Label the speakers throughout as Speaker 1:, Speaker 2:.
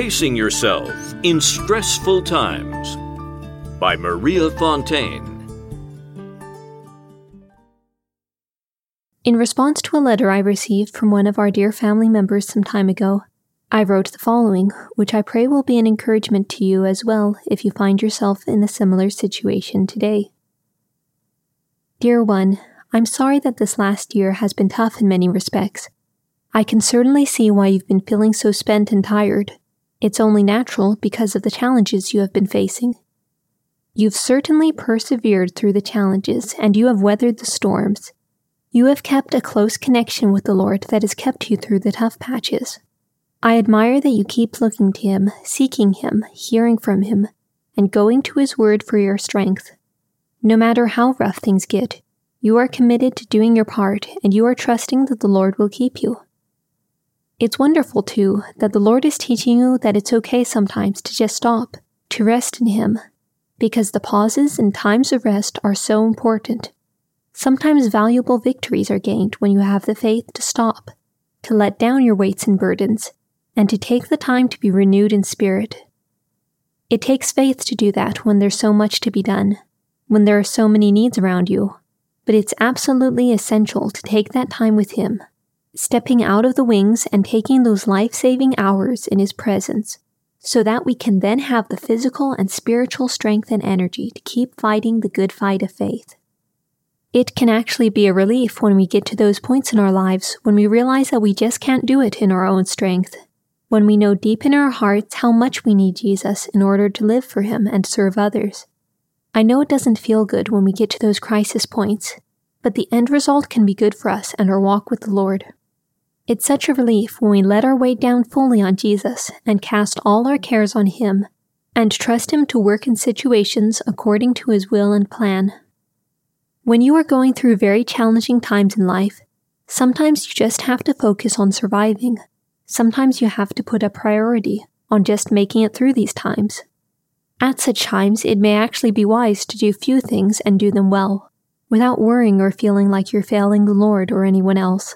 Speaker 1: Bracing Yourself in Stressful Times by Maria Fontaine.
Speaker 2: In response to a letter I received from one of our dear family members some time ago, I wrote the following, which I pray will be an encouragement to you as well if you find yourself in a similar situation today. Dear one, I'm sorry that this last year has been tough in many respects. I can certainly see why you've been feeling so spent and tired. It's only natural because of the challenges you have been facing. You've certainly persevered through the challenges, and you have weathered the storms. You have kept a close connection with the Lord that has kept you through the tough patches. I admire that you keep looking to Him, seeking Him, hearing from Him, and going to His Word for your strength. No matter how rough things get, you are committed to doing your part, and you are trusting that the Lord will keep you. It's wonderful, too, that the Lord is teaching you that it's okay sometimes to just stop, to rest in Him, because the pauses and times of rest are so important. Sometimes valuable victories are gained when you have the faith to stop, to let down your weights and burdens, and to take the time to be renewed in spirit. It takes faith to do that when there's so much to be done, when there are so many needs around you, but it's absolutely essential to take that time with Him, stepping out of the wings and taking those life-saving hours in His presence, so that we can then have the physical and spiritual strength and energy to keep fighting the good fight of faith. It can actually be a relief when we get to those points in our lives when we realize that we just can't do it in our own strength, when we know deep in our hearts how much we need Jesus in order to live for Him and serve others. I know it doesn't feel good when we get to those crisis points, but the end result can be good for us and our walk with the Lord. It's such a relief when we let our weight down fully on Jesus and cast all our cares on Him, and trust Him to work in situations according to His will and plan. When you are going through very challenging times in life, sometimes you just have to focus on surviving. Sometimes you have to put a priority on just making it through these times. At such times, it may actually be wise to do few things and do them well, without worrying or feeling like you're failing the Lord or anyone else.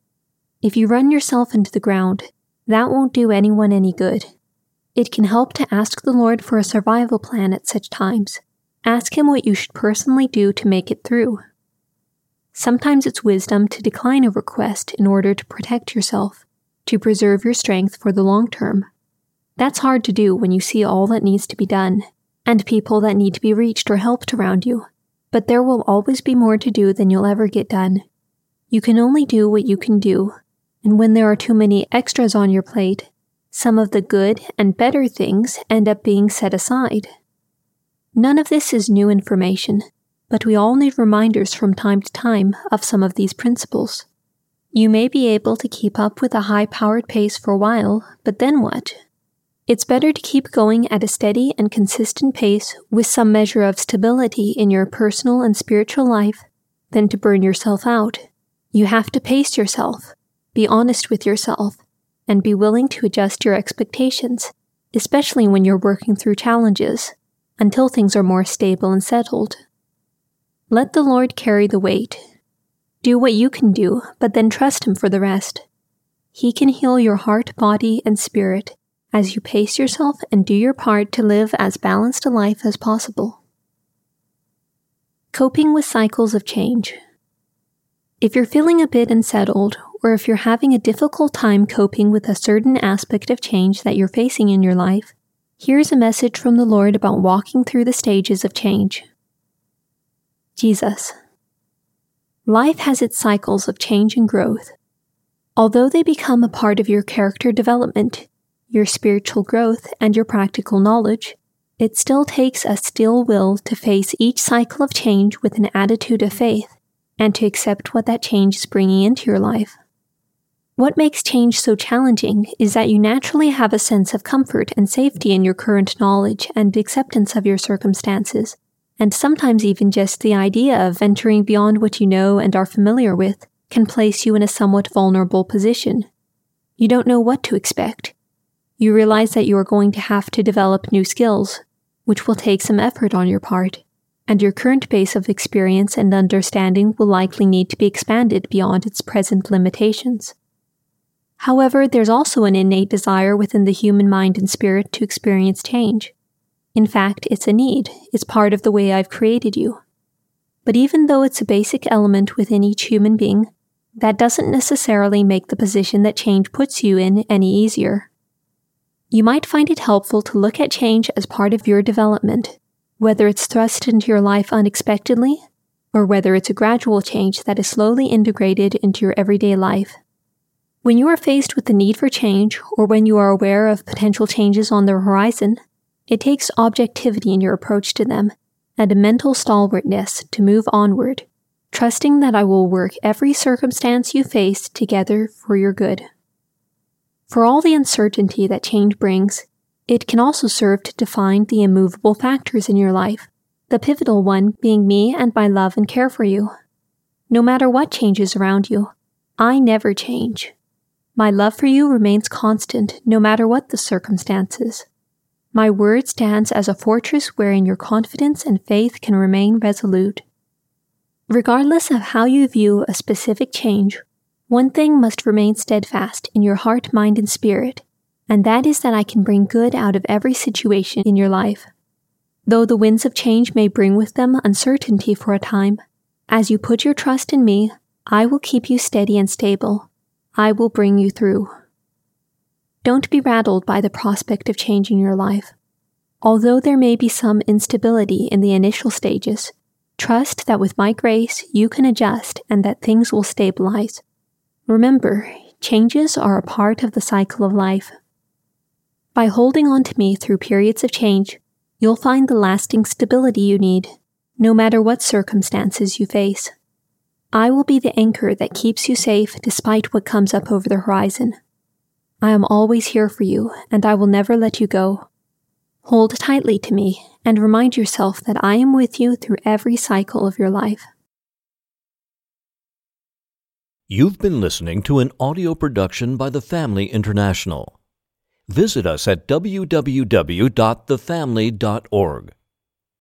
Speaker 2: If you run yourself into the ground, that won't do anyone any good. It can help to ask the Lord for a survival plan at such times. Ask Him what you should personally do to make it through. Sometimes it's wisdom to decline a request in order to protect yourself, to preserve your strength for the long term. That's hard to do when you see all that needs to be done, and people that need to be reached or helped around you, but there will always be more to do than you'll ever get done. You can only do what you can do. And when there are too many extras on your plate, some of the good and better things end up being set aside. None of this is new information, but we all need reminders from time to time of some of these principles. You may be able to keep up with a high-powered pace for a while, but then what? It's better to keep going at a steady and consistent pace with some measure of stability in your personal and spiritual life than to burn yourself out. You have to pace yourself. Be honest with yourself, and be willing to adjust your expectations, especially when you're working through challenges, until things are more stable and settled. Let the Lord carry the weight. Do what you can do, but then trust Him for the rest. He can heal your heart, body, and spirit as you pace yourself and do your part to live as balanced a life as possible. Coping with cycles of change. If you're feeling a bit unsettled, or if you're having a difficult time coping with a certain aspect of change that you're facing in your life, here's a message from the Lord about walking through the stages of change. Jesus. Life has its cycles of change and growth. Although they become a part of your character development, your spiritual growth, and your practical knowledge, it still takes a still will to face each cycle of change with an attitude of faith, and to accept what that change is bringing into your life. What makes change so challenging is that you naturally have a sense of comfort and safety in your current knowledge and acceptance of your circumstances, and sometimes even just the idea of venturing beyond what you know and are familiar with can place you in a somewhat vulnerable position. You don't know what to expect. You realize that you are going to have to develop new skills, which will take some effort on your part, and your current base of experience and understanding will likely need to be expanded beyond its present limitations. However, there's also an innate desire within the human mind and spirit to experience change. In fact, it's a need. It's part of the way I've created you. But even though it's a basic element within each human being, that doesn't necessarily make the position that change puts you in any easier. You might find it helpful to look at change as part of your development, whether it's thrust into your life unexpectedly, or whether it's a gradual change that is slowly integrated into your everyday life. When you are faced with the need for change, or when you are aware of potential changes on the horizon, it takes objectivity in your approach to them and a mental stalwartness to move onward, trusting that I will work every circumstance you face together for your good. For all the uncertainty that change brings, it can also serve to define the immovable factors in your life, the pivotal one being me and my love and care for you. No matter what changes around you, I never change. My love for you remains constant no matter what the circumstances. My word stands as a fortress wherein your confidence and faith can remain resolute. Regardless of how you view a specific change, one thing must remain steadfast in your heart, mind, and spirit, and that is that I can bring good out of every situation in your life. Though the winds of change may bring with them uncertainty for a time, as you put your trust in me, I will keep you steady and stable. I will bring you through. Don't be rattled by the prospect of change in your life. Although there may be some instability in the initial stages, trust that with my grace you can adjust and that things will stabilize. Remember, changes are a part of the cycle of life. By holding on to me through periods of change, you'll find the lasting stability you need, no matter what circumstances you face. I will be the anchor that keeps you safe despite what comes up over the horizon. I am always here for you, and I will never let you go. Hold tightly to me, and remind yourself that I am with you through every cycle of your life.
Speaker 1: You've been listening to an audio production by The Family International. Visit us at www.thefamily.org.